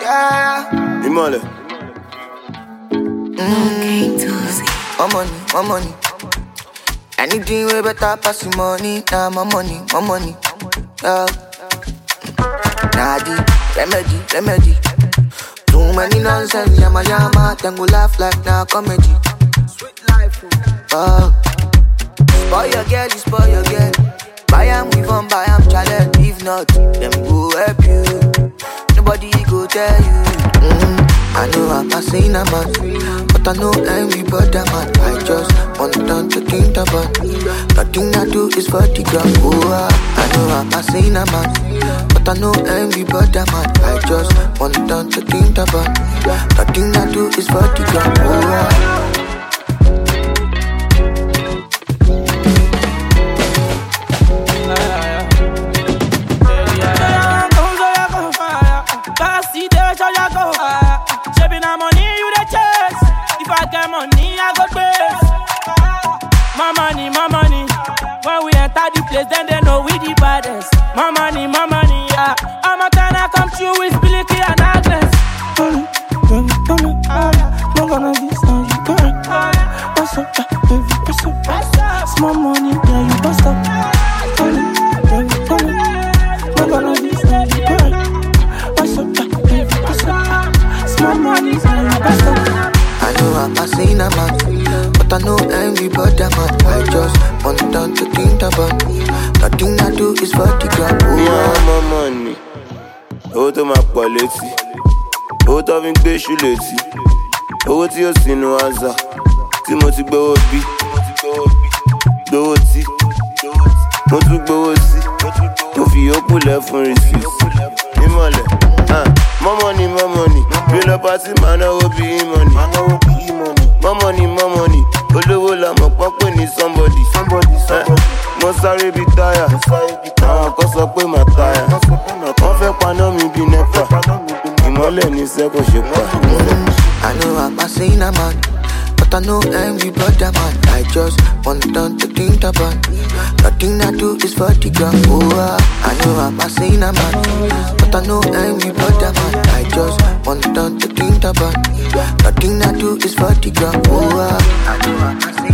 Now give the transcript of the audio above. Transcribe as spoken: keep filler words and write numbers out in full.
yeah. Imole. Mm. More money, more money. Anything way better pass the money. Nah, more money, more money. Yeah. Nah, the remedy, remedy. Too many nonsense, yama yama. Then go laugh like nah comedy. Sweet life, oh. Spoil your girl, you spoil your girl. Buy am, we won't buy am, challenge. If not, them go help you. Nobody go tell you. Mm. I know I'm a sinner, man, but I know every brother, man. I just want them to think about. Nothing I do is for the gram. Oh, I know I'm a sinner, man, but I know every brother, man. I just want them to think about. Nothing I do is for the gram. Oh, money, I got base. My money, my money. When we enter the place, then they know we the baddest. My money, my money, yeah. I'm a time I come through with Billy and Agnes. Money, money, money, I'm gonna be some you got. What's up, baby, what's up? Small money, yeah, you bust up. Money, money, money, I'm gonna be some you got. What's up, baby, what's up? Small money, yeah, you bust up. I know I'm a sinner, man, but I know every brother, man. I just want them to think about. Nothing I do is for the gram. Me and my money. Owó tó máa pọ̀ létí. Owó tó fi ń gbé ṣú létí. Owó tí ó sínú àzà. Tí mo ti gbówó bí. Gbówó tí. Mo tún gbówó sí. Mo fi yókù lẹ̀ fún rìsíìsì. Mímọ̀lẹ̀. More money, more money. Real up party, man, I will be money. More money, more money. Olówó la mọ̀ pọ́n pé ní somebody. Mo sáré bí táyà. Àwọn kan sọ pé màá táyà. Wọ́n fẹ́ paná mi bí nẹ́pà. Ìmọ́lẹ̀ ní sẹ́kọ̀ ṣe pa. I know I'm a sinner, man, but I know every brother, man. I just want them to think about. Nothing I do is for the gram. Oh, I know I'm a sinner, man, but I know every brother, man. I just want them to think about. Nothing I do is for the gram. Oh, I know I'm a sinner.